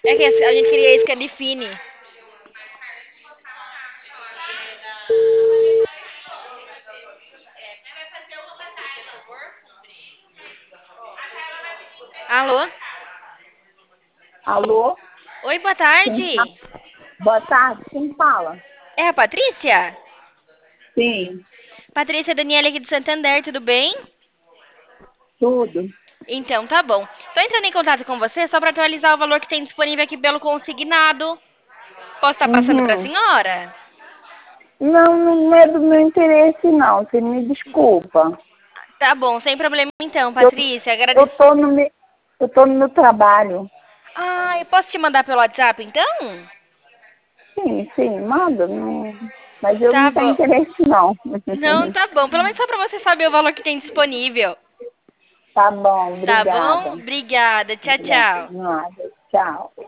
É que a gente queria esse que é de Fini. Alô? Alô? Oi, boa Quem tarde. fa- Boa tarde, quem fala? É a Patrícia? Sim, Patrícia Daniela aqui de Santander, tudo bem? tudo. Então, tá bom. Tô entrando em contato com você só para atualizar o valor que tem disponível aqui pelo consignado. Posso estar passando para a Uhum. senhora? Não, não é do meu interesse, não. Você me desculpa. Tá bom, sem problema então, Eu, Patrícia. eu Agradeço. tô no meu, eu tô no meu trabalho. Ah, eu posso te mandar pelo WhatsApp então? Sim, sim, manda. Não, mas eu Tá não tenho bom. interesse, não. Não, tá bom. Pelo menos só para você saber o valor que tem disponível. Tá bom, Tá obrigada. bom? Obrigada. Tchau, Obrigada. tchau. Nada. Tchau.